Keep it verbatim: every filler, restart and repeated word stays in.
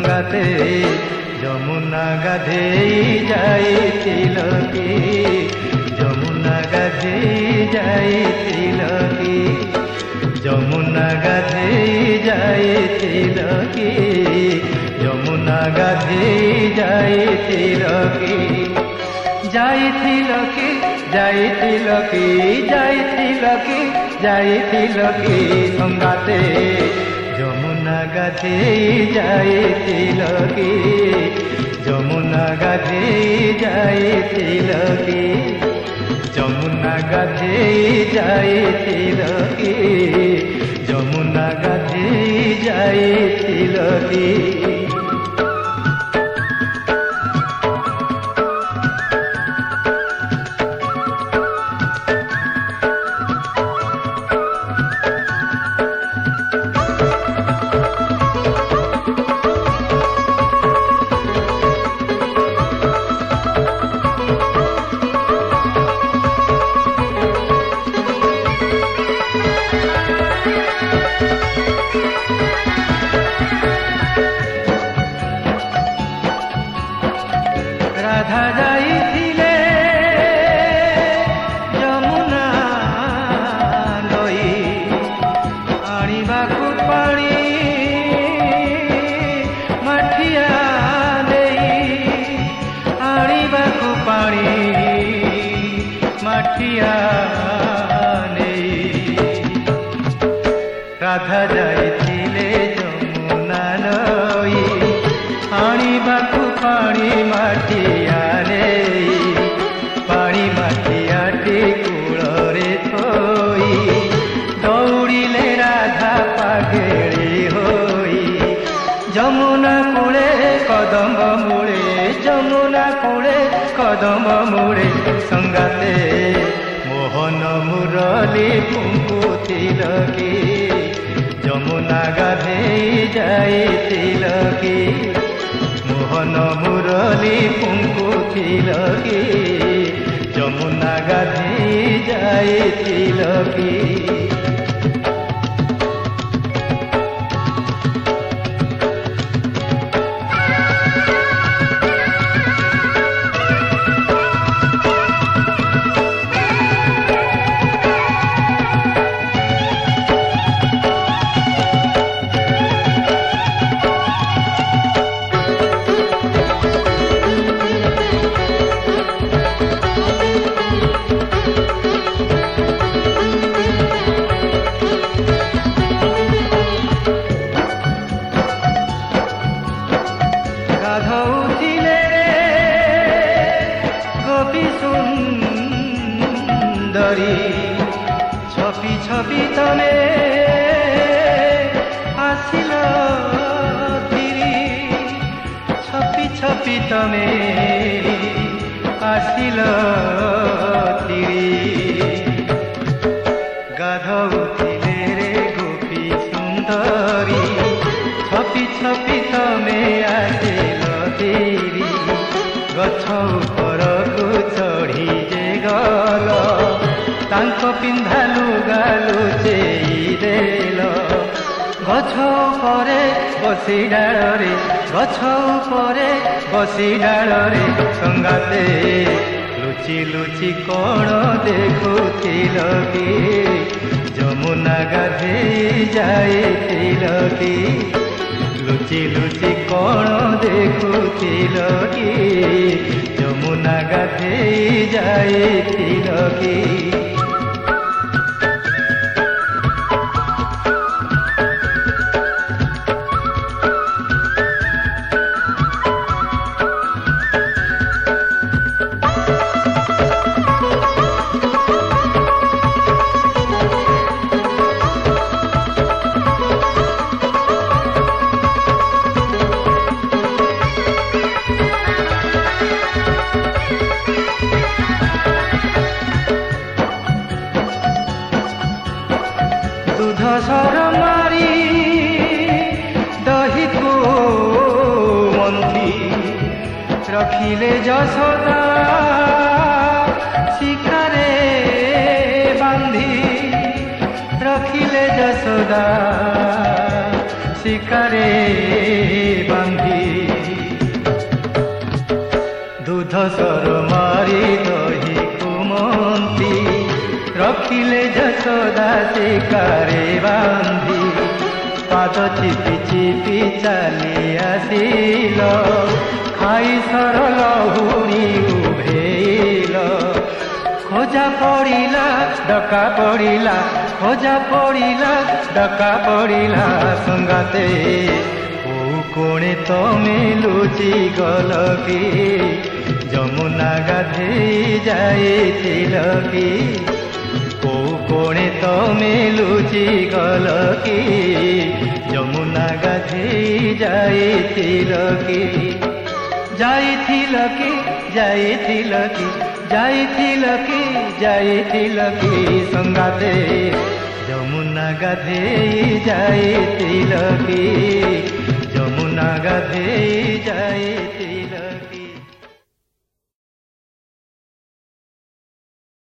संगाते जमुना गाधेई जाइथिल कि जमुना गाधेई जाइथिल कि जमुना गाधेई जाइथिल कि जमुना गाधेई जाइथिल कि जाइथिल कि जाइथिल कि जाइथिल कि जाइथिल कि संगाते जमुना गाधेई जाइथिल कि जमुना गाधेई जाइथिल कि जमुना गाधेई जाइथिल कि जमुना गाधेई जाइथिल कि राधा जाइथिले जमुना नई आनिबाकु पानी माठिया देई आनिबाकु पानी माठिया देई राधा जाइथिले जमुना नई आनिबाकु पानी माठिया पानी माठियाटी कूଳରେ थोई दौड़िले राधा पागेली होई जमुना कूले कदम मूले जमुना कूले कदम मूले संगाते मोहन मुरली फुंकुथिल कि जमुना गाधेई जाइथिल कि मोहन मुरली फुंकुथिल कि जमुना गाधेई जाइथिल कि गाधौथिले गोपी सुंदरी छपी छपी तमे आसिल धीरी छपी छपी तमे आसिल धीरी गाधौथिले रे गोपी सुंदरी छपी छपी तमे आसिल गछ उपरकु चढ़ी जे गल तांको पिंधा लुगा लुचेई देल गछ उपरे बसी डाଳରେ गछ उपरे बसी डाଳରେ संगाते लुचि लुचि कौन देखुथिल कि जमुना गाधेई जाइथिल कि लुचि लुचि कौन देखुथिल कि जमुना गाधेई जाइथिल कि दूध सर मारी दही को मंथी रखिले जसोदा शिकारे बांधी रखिले जसोदा शिकारे बांधी दूध सर मारी दही कुमंती रखिले जसोदा से कारे बांधी पाद चिपि चिपि चली आसिल खाई सर लहुरी उभेल खोजा पड़िला डका पड़िला खोजा पड़िला डका पड़िला संगाते ओ कोणे तमे लुचि गल कि जमुना गाधेई जाइथिल कि ओ कोणे तमे लुचि गल कि जमुना गाधेई जाइथिल कि जाइथिल कि जाइथिल कि जाइथिल कि जाइथिल कि संगाते जमुना गाधेई जाइथिल कि जमुना गाधेई जाइथिल